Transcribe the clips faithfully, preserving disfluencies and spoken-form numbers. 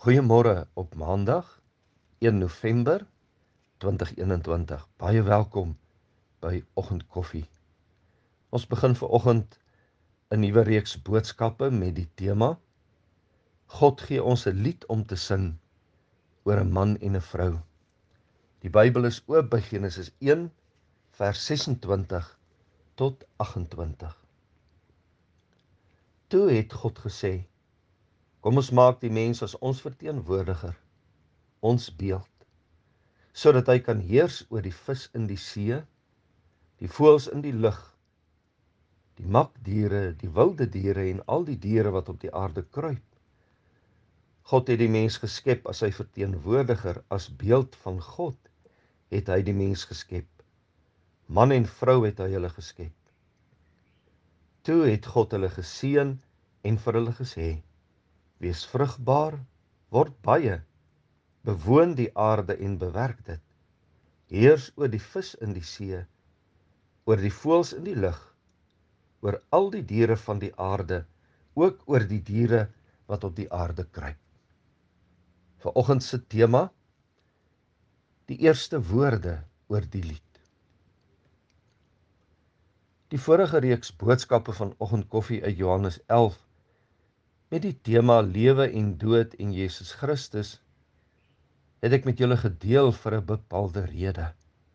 Goeiemôre op Maandag, een November twintig eenentwintig. Baie welkom by Oggendkoffie. Ons begin vanoggend 'n nuwe reeks boodskappe met die tema God gee ons 'n lied om te sing oor 'n man en 'n vrou. Die Bybel is oop by Genesis een vers sesentwintig tot agt-en-twintig. Toe het God gesê: Kom ons maak die mens as ons verteenwoordiger, ons beeld, sodat hy kan heers oor die vis in die see, die voëls in die lug, die makdiere, die wilde diere en al die diere wat op die aarde kruip. God het die mens geskep as sy verteenwoordiger, as beeld van God het hy die mens geskep. Man en vrou het hy hulle geskep. Toe het God hulle geseën en vir hulle gesê: Wees vrugbaar, word baie, bewoon die aarde en bewerk dit. Heers oor die vis in die see, oor die voëls in die lug, oor al die diere van die aarde, ook oor die diere wat op die aarde kruip. Vanoggend se tema, die eerste woorde oor die lied. Die vorige reeks boodskappe van Oggendkoffie uit Johannes elf, met die tema lewe en dood en Jesus Christus, het ek met julle gedeel vir 'n bepaalde rede.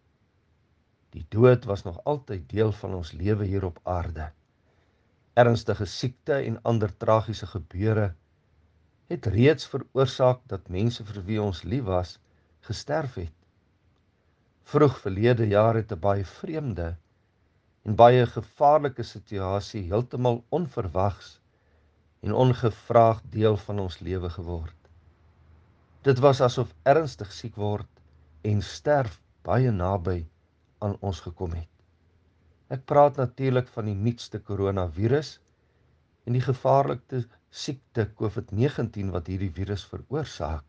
Die dood was nog altyd deel van ons lewe hier op aarde. Ernstige siekte en ander tragiese gebeure het reeds veroorsaak dat mense vir wie ons lief was, gesterf het. Vroeg verlede jaar het 'n baie vreemde en baie gevaarlike situasie heeltemal onverwags en ongevraagd deel van ons lewe geword. Dit was asof ernstig siek word en sterf baie naby aan ons gekom het. Ek praat natuurlik van die nuutste coronavirus en die gevaarlikste siekte COVID negentien wat hierdie virus veroorsaak.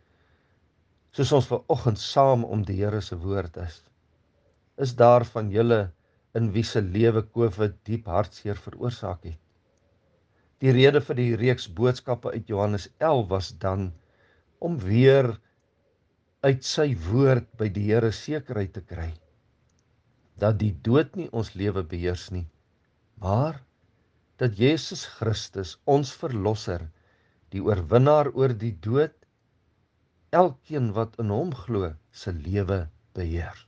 Soos ons vanoggend saam om die Here se woord is, is daar van julle in wie se lewe COVID diep hartseer veroorsaak het. Die rede vir die reeks boodskappe uit Johannes elf was dan om weer uit sy woord by die Here sekerheid te kry dat die dood nie ons lewe beheers nie, maar dat Jesus Christus, ons verlosser, die oorwinnaar oor die dood, elkeen wat in hom glo, se lewe beheer.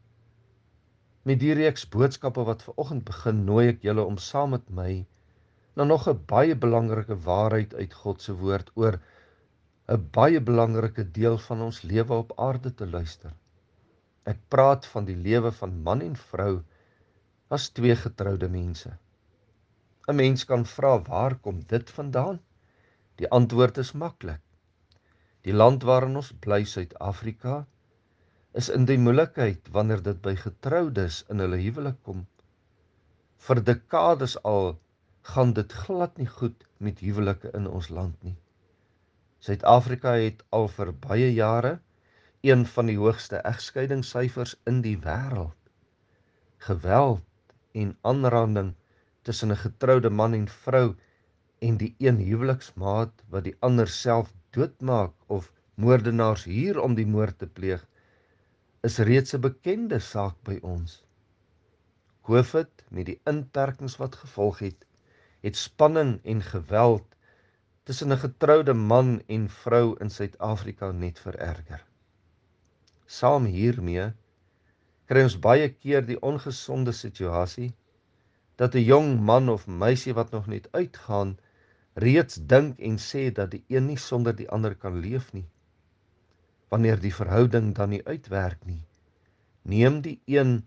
Met die reeks boodskappe wat vanoggend begin, nooi ek julle om saam met my na nog 'n baie belangrike waarheid uit God se woord oor 'n baie belangrike deel van ons lewe op aarde te luister. Ek praat van die lewe van man en vrou as twee getroude mense. 'n Mens kan vra, waar kom dit vandaan? Die antwoord is maklik. Die land waarin ons bly, Suid-Afrika, is in die moeilikheid wanneer dit by getroudes in hulle huwelik kom. Vir dekades al gaan dit glad nie goed met huwelike in ons land nie. Suid-Afrika het al vir baie jare een van die hoogste egskeidingssyfers in die wêreld. Geweld en aanranding tussen 'n getroude man en vrou en die een huweliksmaat wat die ander self doodmaak of moordenaars huur om die moord te pleeg, is reeds 'n bekende saak by ons. COVID met die inperkings wat gevolg het, het spanning en geweld tussen 'n getroude man en vrou in Suid-Afrika net vererger. Saam hiermee kry ons baie keer die ongesonde situasie dat 'n jong man of meisie wat nog net uitgaan, reeds dink en sê dat die een nie sonder die ander kan leef nie. Wanneer die verhouding dan nie uitwerk nie, neem die een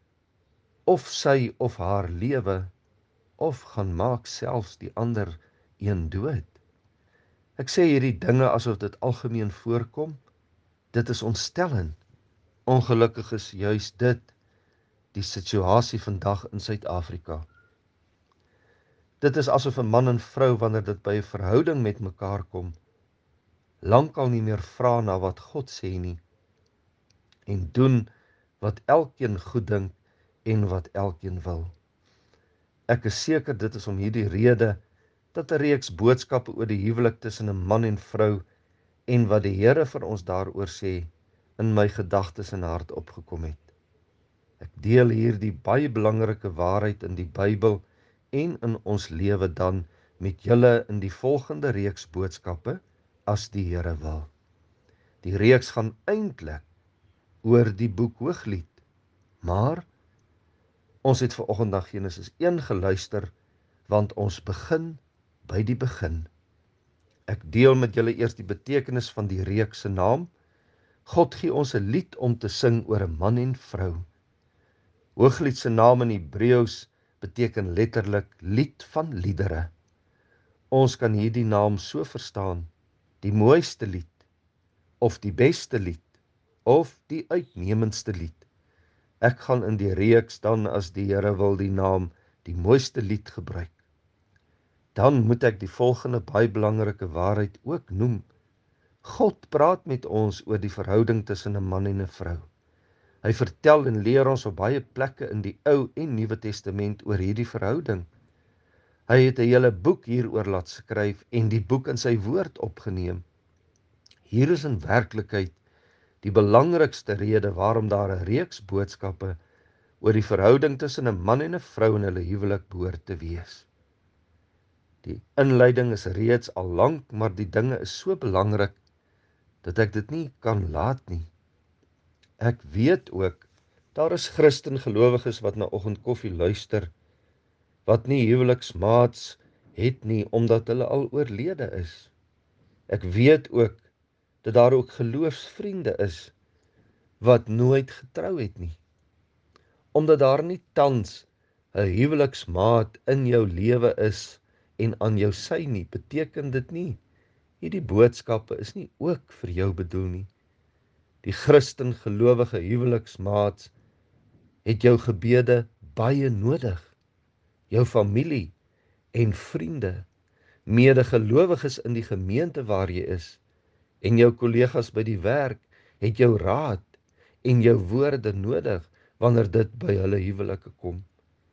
of sy of haar lewe, of gaan maak selfs die ander een dood. Ek sê hierdie dinge asof dit algemeen voorkom. Dit is ontstellend. Ongelukkig is juis dit die situasie vandag in Suid-Afrika. Dit is asof 'n man en vrou, wanneer dit by 'n verhouding met mekaar kom, lankal nie meer vra na wat God sê nie, en doen wat elkeen goed dink en wat elkeen wil. Ek is seker dit is om hierdie rede dat 'n reeks boodskappe oor die huwelik tussen 'n man en vrou en wat die Here vir ons daaroor sê, in my gedagtes en hart opgekom het. Ek deel hier die baie belangrike waarheid in die Bybel en in ons lewe dan met julle in die volgende reeks boodskappe, as die Here wil. Die reeks gaan eintlik oor die boek Hooglied, maar ons het vanoggend na Genesis een geluister, want ons begin by die begin. Ek deel met julle eers die betekenis van die reeks se naam. God gee ons 'n lied om te sing oor 'n man en vrou. Hooglied se naam in Hebreëus beteken letterlik lied van liedere. Ons kan hierdie naam so verstaan: die mooiste lied, of die beste lied, of die uitnemendste lied. Ek gaan in die reeks dan, as die Here wil, die naam die mooiste lied gebruik. Dan moet ek die volgende baie belangrike waarheid ook noem. God praat met ons oor die verhouding tussen 'n man en 'n vrou. Hy vertel en leer ons op baie plekke in die Ou en Nuwe Testament oor hierdie verhouding. Hy het 'n hele boek hieroor laat skryf en die boek in sy woord opgeneem. Hier is in werklikheid die belangrikste rede waarom daar 'n reeks boodskappe oor die verhouding tussen 'n man en 'n vrou in hulle huwelik behoort te wees. Die inleiding is reeds al lank, maar die dinge is so belangrik dat ek dit nie kan laat nie. Ek weet ook, daar is Christen gelowiges wat na oggendkoffie luister, wat nie huweliksmaats het nie, omdat hulle al oorlede is. Ek weet ook, dat daar ook geloofsvriende is, wat nooit getrou het nie. Omdat daar nie tans 'n huweliksmaat in jou lewe is, en aan jou sy nie, beteken dit nie, hierdie boodskappe is nie ook vir jou bedoel nie. Die Christen gelowige huweliksmaats het jou gebede baie nodig, jou familie en vriende, medegelowiges in die gemeente waar jy is, en jou kollegas by die werk, het jou raad en jou woorde nodig, wanneer dit by hulle huwelike kom.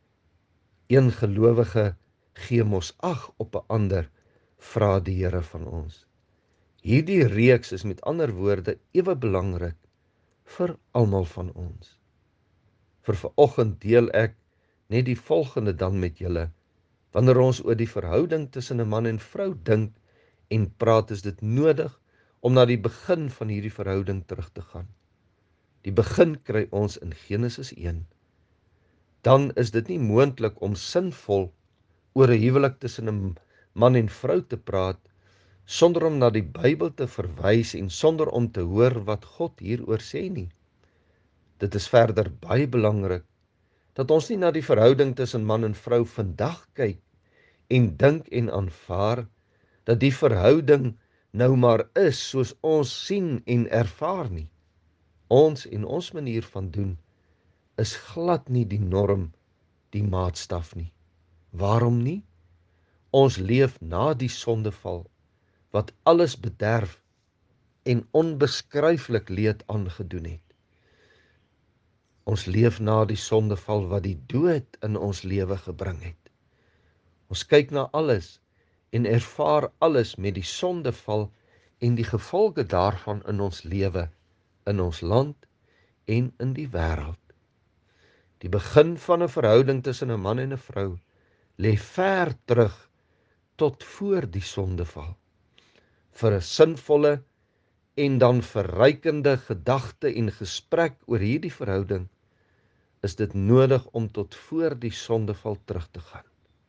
Een gelowige gee mos ag op 'n ander, vra die Here van ons. Hierdie reeks is met ander woorde ewe belangrik vir almal van ons. Vir vanoggend deel ek net die volgende dan met julle. Wanneer ons oor die verhouding tussen 'n man en vrou dink en praat, is dit nodig om na die begin van hierdie verhouding terug te gaan. Die begin kry ons in Genesis een. Dan is dit nie moontlik om sinvol oor 'n huwelik tussen 'n man en vrou te praat, sonder om na die Bybel te verwys en sonder om te hoor wat God hieroor sê nie. Dit is verder baie belangrik, dat ons nie na die verhouding tussen man en vrou vandag kyk, en dink en aanvaar, dat die verhouding nou maar is, soos ons sien en ervaar nie. Ons en ons manier van doen, is glad nie die norm, die maatstaf nie. Waarom nie? Ons leef na die sondeval, wat alles bederf en onbeskryflik leed aangedoen het. Ons leef na die sondeval wat die dood in ons lewe gebring het. Ons kyk na alles en ervaar alles met die sondeval en die gevolge daarvan in ons lewe, in ons land en in die wêreld. Die begin van 'n verhouding tussen 'n man en 'n vrou lê ver terug tot voor die sondeval. Vir 'n sinvolle en dan verrykende gedagte en gesprek oor hierdie verhouding is dit nodig om tot voor die sondeval terug te gaan.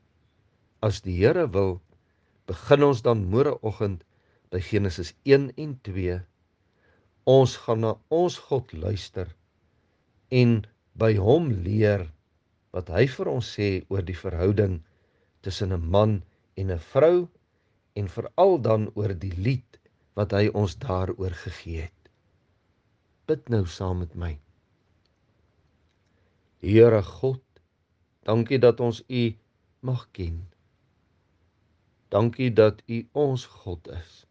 As die Here wil, begin ons dan môreoggend by Genesis een en twee. Ons gaan na ons God luister en by hom leer wat hy vir ons sê oor die verhouding tussen 'n man en 'n vrou, en veral dan oor die lied wat hy ons daaroor gegee het. Bid nou saam met my. Here God, dankie dat ons U mag ken. Dankie dat U ons God is.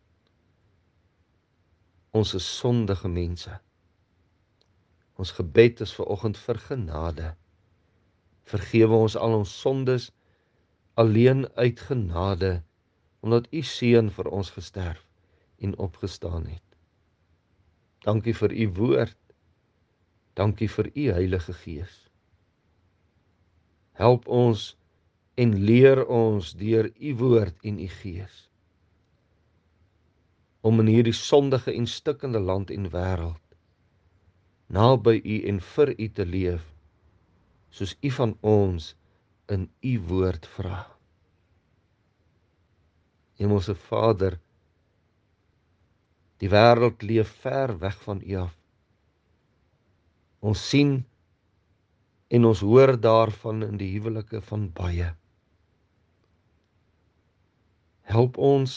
Ons is sondige mense. Ons gebed is vanoggend vir genade. Vergewe ons al ons sondes alleen uit genade, omdat U seun vir ons gesterf en opgestaan het. Dankie vir u woord. Dankie vir u Heilige Gees. Help ons en leer ons deur u woord en u Gees om in hierdie sondige en stikkende land en wêreld naby u en vir u te leef, soos u van ons in u woord vra. Hemelse Vader, die wêreld leef ver weg van u af. Ons sien en ons hoor daarvan in die huwelike van baie. Help ons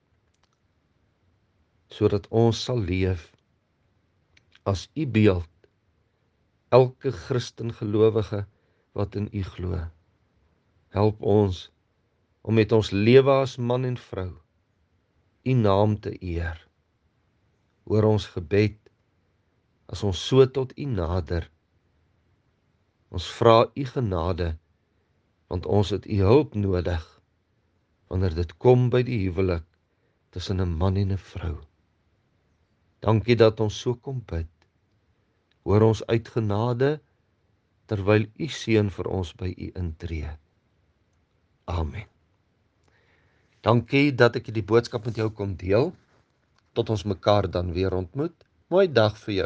sodat ons sal leef as u beeld, elke Christen gelowige wat in u glo. Help ons om met ons lewe as man en vrou u naam te eer. Hoor ons gebed as ons so tot u nader. Ons vra u genade, want ons het u hulp nodig wanneer dit kom by die huwelik tussen 'n man en 'n vrou. Dankie dat ons so kom bid. Hoor ons uit genade terwyl u seun vir ons by u intree. Amen. Dankie dat ek die boodskap met jou kon deel. Tot ons mekaar dan weer ontmoet. Mooi dag vir jou.